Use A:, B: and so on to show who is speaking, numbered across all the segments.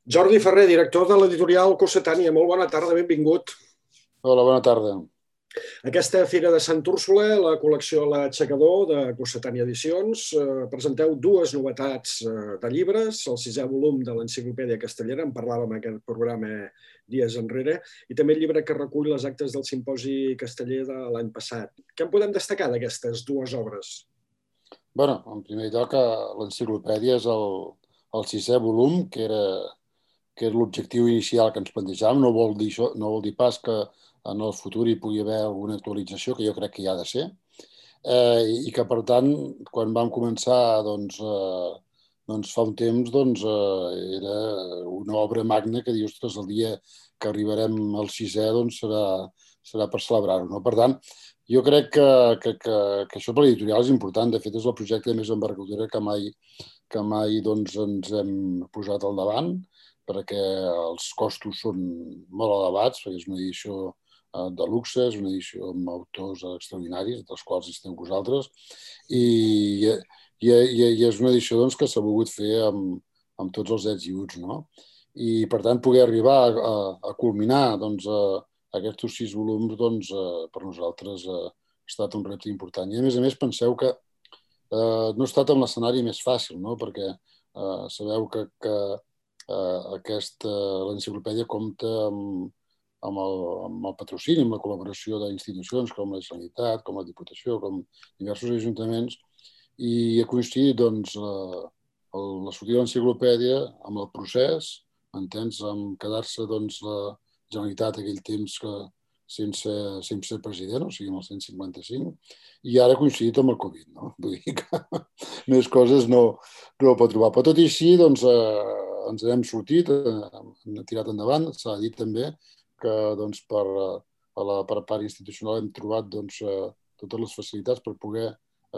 A: Jordi Ferrer, director de l'editorial Cossetània. Molt bona tarda, benvingut.
B: Hola, bona tarda.
A: Aquesta Fira de Sant Úrsula, la col·lecció L'Aixecador de Cossetània Edicions, presenteu dues novetats de llibres, el 6è volum de l'Enciclopèdia Castellera, en parlàvem en aquest programa dies enrere, i també el llibre que recull les actes del Simposi Casteller de l'any passat. Què en podem destacar d'aquestes dues obres?
B: Bé, en primer lloc, l'enciclopèdia és el 6è volum, que era l'objectiu inicial que ens plantejàvem. No vol dir això, no vol dir pas que en el futur hi pugui haver alguna actualització, que jo crec que hi ha de ser, i que, per tant, quan vam començar, doncs fa un temps, era una obra magna que dius, ostres, el dia que arribarem al 6è serà per celebrar-ho, no? Per tant, jo crec que això per l'editorial és important. De fet, és el projecte de més envergadura que mai ens hem posat al davant, perquè els costos són molt elevats, perquè és una edició de luxe, és una edició amb autors extraordinaris, dels quals esteu vosaltres, i és una edició que s'ha volgut fer amb tots els ets i uts, no? I, per tant, poder arribar a culminar aquests 6 volums, per nosaltres ha estat un repte important. I, a més, penseu que no ha estat en l'escenari més fàcil, no? Perquè sabeu que l'enciclopèdia compta amb el patrocini, amb la col·laboració d'institucions com la Generalitat, com la Diputació, com diversos ajuntaments, i ha coincidit la sortida de l'enciclopèdia amb el procés, entens, amb quedar-se la Generalitat aquell temps sense ser president, o sigui, amb el 155, i ara ha coincidit amb el Covid, no? Vull dir que més coses no pot trobar. Però tot i així, ens n'hem sortit, hem tirat endavant. S'ha dit també que per part institucional hem trobat totes les facilitats per poder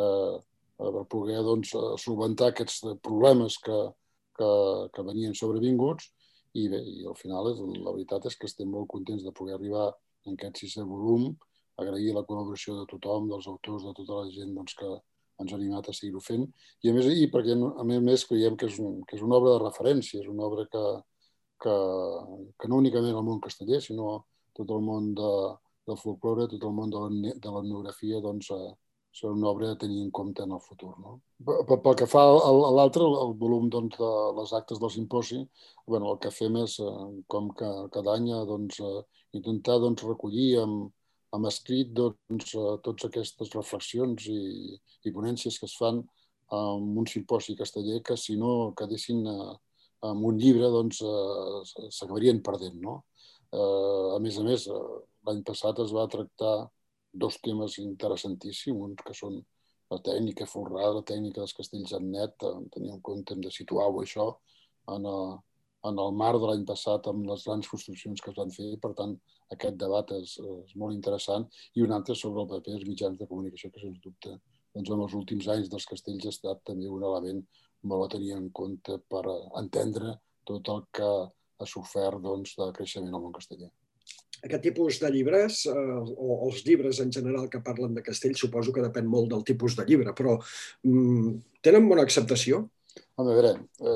B: solventar aquests problemes que venien sobrevinguts, i bé, i al final la veritat és que estem molt contents de poder arribar en aquest 6è volum, agrair la col·laboració de tothom, dels autors, de tota la gent que ens ha animat a seguir-ho fent, i a més creiem que és una obra de referència, és una obra que no únicament el món casteller, sinó tot el món del folklore, tot el món de l'etnografia, serà una obra a tenir en compte en el futur, no? Pel que fa a l'altre, el volum de les actes del simposi, el que fem és, com que cada any, intentar recollir amb escrit totes aquestes reflexions i ponències que es fan en un simposi casteller, que si no quedessin en un llibre s'acabarien perdent, no? A més, l'any passat es va tractar dos temes interessantíssims, uns que són la tècnica folrada, la tècnica dels castells en net, tenir en compte, hem de situar-ho això en el marc de l'any passat amb les grans construccions que es van fer. Per tant, aquest debat és molt interessant, i un altre sobre el paper dels mitjans de comunicació, que sens dubte en els últims anys dels castells ha estat també un element molt a tenir en compte per entendre tot el que ha sofert de creixement al món casteller.
A: Aquest tipus de llibres, o els llibres en general que parlen de castell, suposo que depèn molt del tipus de llibre, però tenen bona acceptació?
B: A veure,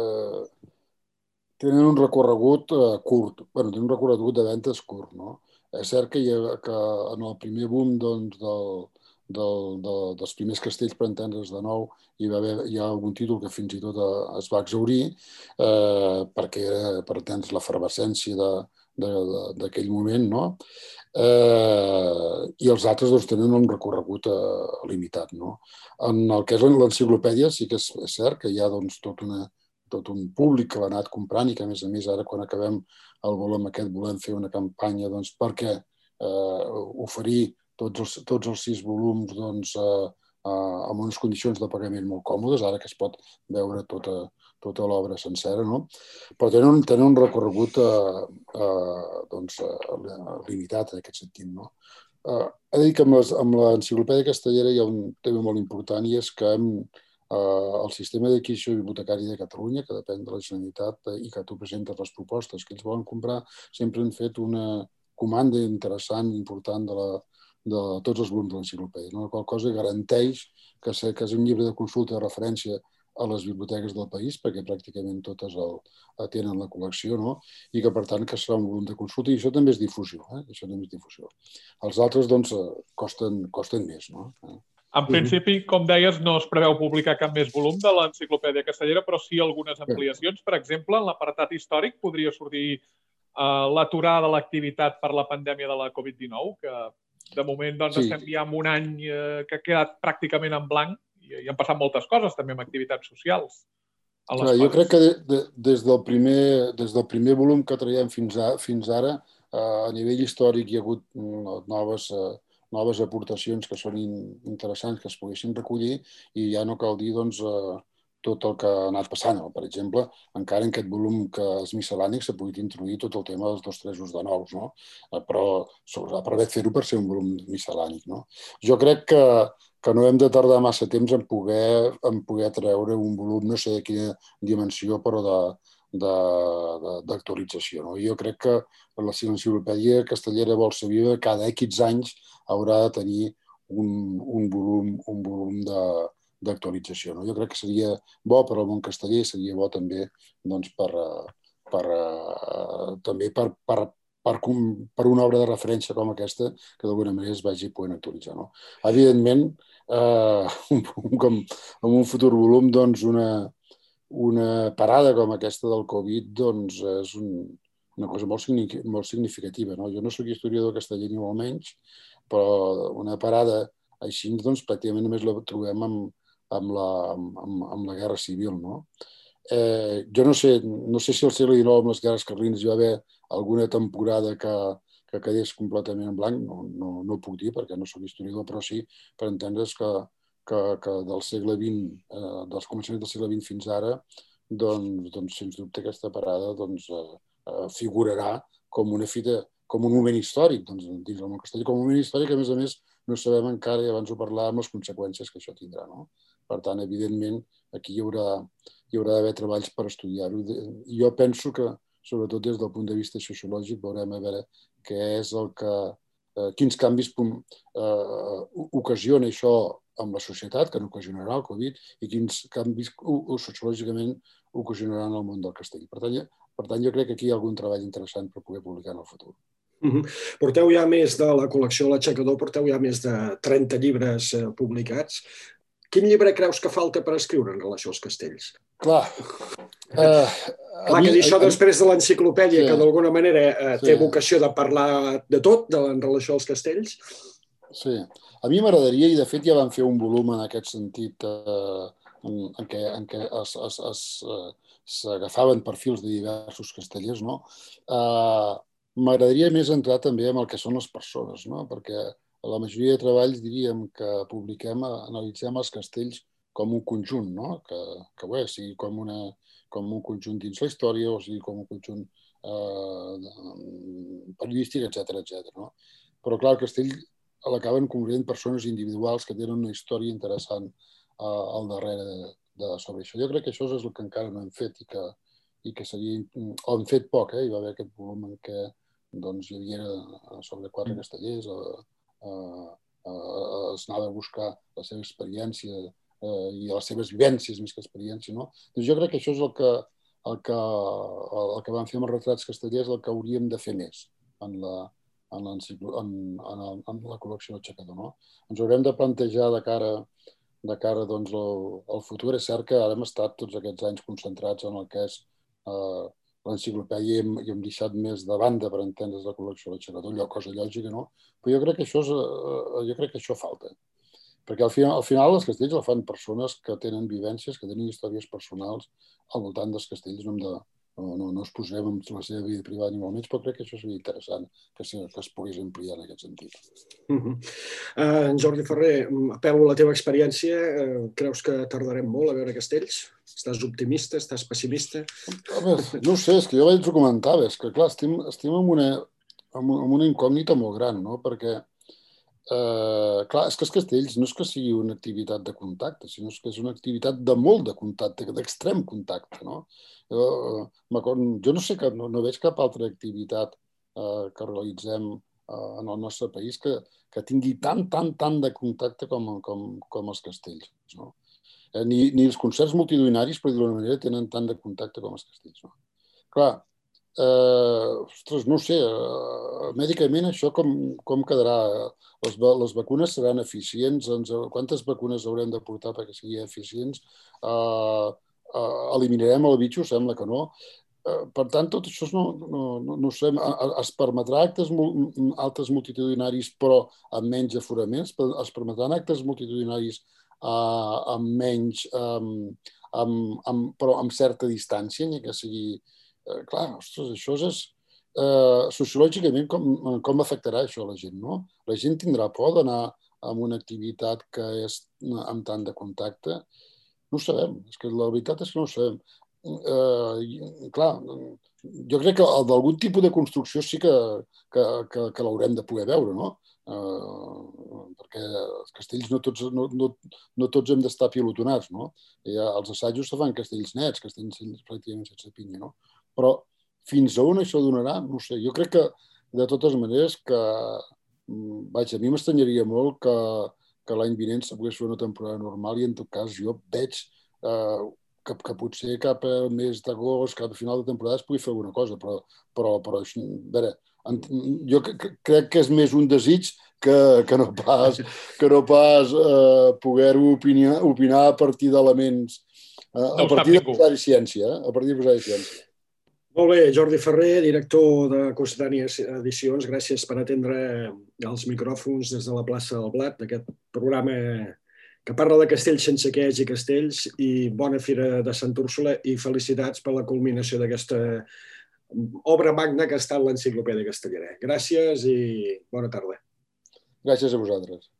B: tenen un recorregut curt, tenen un recorregut de ventes curt, no? És cert que en el primer boom dels primers castells, per entendre's de nou, hi ha algun títol que fins i tot es va exhaurir, perquè era, per entendre's, l'efervescència d'aquell moment, no? I els altres tenen un recorregut limitat, no? En el que és l'enciclopèdia sí que és cert que hi ha tot un públic que l'ha anat comprant, i que, a més, ara, quan acabem el volum aquest, volem fer una campanya perquè oferir tots els 6 volums amb unes condicions de pagament molt còmodes, ara que es pot veure tota l'obra sencera, no? Però tenen un recorregut limitat en aquest sentit, no? He de dir que amb l'Enciclopèdia Castellera hi ha un tema molt important, i és que el sistema d'adquisició bibliotecària de Catalunya, que depèn de la Generalitat i que tu presentes les propostes que ells volen comprar, sempre han fet una comanda interessant, important, de tots els volums de l'enciclopèdia, la qual cosa garanteix que és un llibre de consulta de referència a les biblioteques del país, perquè pràcticament totes tenen la col·lecció, no? I que, per tant, que serà un volum de consulta, i això també és difusió. Això també és difusió. Els altres, doncs, costen més, no?
C: En principi, com deies, no es preveu publicar cap més volum de l'Enciclopèdia Castellera, però sí algunes ampliacions. Per exemple, en l'apartat històric podria sortir l'aturada de l'activitat per la pandèmia de la Covid-19, que de moment doncs, estem ja en un any que ha quedat pràcticament en blanc i han passat moltes coses també amb activitats socials.
B: Jo crec que des del primer volum que traiem fins ara, a nivell històric hi ha hagut noves aportacions que són interessants, que es poguessin recollir, i ja no cal dir tot el que ha anat passant. Per exemple, encara en aquest volum que és miscel·lànic s'ha pogut introduir tot el tema dels 2 tresos de nous, no? Però s'ha previst fer-ho per ser un volum miscel·lànic, no? Jo crec que no hem de tardar massa temps en poder treure un volum, no sé de quina dimensió, però d'actualització, no? Jo crec que l'Enciclopèdia Castellera vol ser viva, cada X anys haurà de tenir un volum d'actualització, no? Jo crec que seria bo per al món casteller, seria bo també per una obra de referència com aquesta, que d'alguna manera es vagi podent actualitzar, no? Evidentment, en un futur volum, doncs, una parada com aquesta del Covid, doncs, és una cosa molt significativa, no? Jo no soc historiador casteller ni molt menys, però una parada així, doncs, pràcticament només la trobem amb la Guerra Civil, no? Jo no sé si al segle XIX, amb les guerres carlines, hi va haver alguna temporada que quedés completament en blanc, no ho puc dir perquè no soc historiador, però sí per entendre's que del segle XX, dels començaments del segle XX fins ara, doncs sens dubte aquesta parada figurarà com una fita, com un moment històric dins del món castellà, com un moment històric que, a més, no sabem encara, i abans ho parlàvem, les conseqüències que això tindrà, no? Per tant, evidentment, aquí hi haurà d'haver treballs per estudiar-ho. Jo penso que, sobretot des del punt de vista sociològic, veurem a veure quins canvis ocasiona això amb la societat, que n'ocasionarà el Covid, i quins canvis sociològicament ocasionaran el món del castell. Per tant, jo crec que aquí hi ha algun treball interessant per poder publicar en el futur.
A: Porteu ja més de la col·lecció de l'Aixecador, porteu ja més de 30 llibres publicats. Quin llibre creus que falta per escriure en relació als castells?
B: Clar,
A: que dir això després de l'enciclopèdia, que d'alguna manera té vocació de parlar de tot en relació als castells.
B: Sí, a mi m'agradaria, i de fet ja van fer un volum en aquest sentit en què s'agafaven perfils de diversos castellers, no? M'agradaria més entrar també en el que són les persones, no? Perquè a la majoria de treballs diríem que publiquem, analitzem els castells com un conjunt, no? Que sigui com un conjunt dins la història o sigui com un conjunt periodístic, etc. No? Però clar, el castell l'acaben convertint persones individuals que tenen una història interessant al darrere sobre això. Jo crec que això és el que encara no hem fet i que seria... O hem fet poc, hi va haver aquest volum en què hi havia sobre 4 castellers, es anava a buscar la seva experiència i les seves vivències més que experiència, no? Doncs jo crec que això és el que vam fer amb els retrats castellers, el que hauríem de fer més en la col·lecció d'Aixecador, no? Ens haurem de plantejar de cara al futur. És cert que ara hem estat tots aquests anys concentrats en el que és l'enciclopèdia i hem deixat més de banda, per entendre's, la col·lecció d'Aixecador, cosa lògica, no? Però jo crec que això falta. Perquè al final els castells el fan persones que tenen vivències, que tenen històries personals al voltant dels castells. No es posem en la seva vida privada ni molt menys, però crec que això seria interessant que es pogués ampliar en aquest sentit.
A: Jordi Ferrer, apel·lo a la teva experiència. Creus que tardarem molt a veure castells? Estàs optimista? Estàs pessimista?
B: No ho sé, és que jo vaig comentava, és que clar, estem en una incògnita molt gran, no? Perquè clar, és que els castells no és que sigui una activitat de contacte, sinó que és una activitat de molt de contacte, d'extrem contacte, no? Jo no sé, no veig cap altra activitat que realitzem en el nostre país que tingui tant de contacte com els castells, no? Ni els concerts multitudinaris, per dir-ho d'una manera, tenen tant de contacte com els castells. No? Clar, ostres, no ho sé, mèdicament això com quedarà? Les vacunes seran eficients? Quantes vacunes haurem de portar perquè siguin eficients? Eliminarem el bitxo? Sembla que no. Per tant, tot això no sabem. Es permetrà actes multitudinaris però amb menys aforaments? Es permetran actes multitudinaris amb menys, però amb certa distància, ni que sigui... Clar, ostres, això és... Sociològicament, com afectarà això a la gent, no? La gent tindrà por d'anar a una activitat que és amb tant de contacte? No ho sabem. És que la veritat és que no ho sabem. Clar, jo crec que d'algun tipus de construcció sí que l'haurem de poder veure, no? Perquè els castells no tots hem d'estar pilotonats, no? Els assajos se fan castells nets, castells pràcticament sense pinya, no? Però fins a on això donarà, no ho sé. Jo crec que, de totes maneres, vaja, a mi m'estranyaria molt que l'any vinent se pogués fer una temporada normal i, en tot cas, jo veig que potser cap al mes d'agost, cap a final de temporada es pugui fer alguna cosa, però a veure, jo crec que és més un desig que no pas poder-ho opinar a partir d'elements, a partir de posar-hi ciència.
A: Molt bé, Jordi Ferrer, director de Cossetània Edicions, gràcies per atendre els micròfons des de la plaça del Blat, d'aquest programa que parla de castells sense queix i castells, i bona Fira de Sant Úrsula i felicitats per la culminació d'aquesta obra magna que ha estat l'Enciclopèdia Castellera. Gràcies i bona tarda.
B: Gràcies a vosaltres.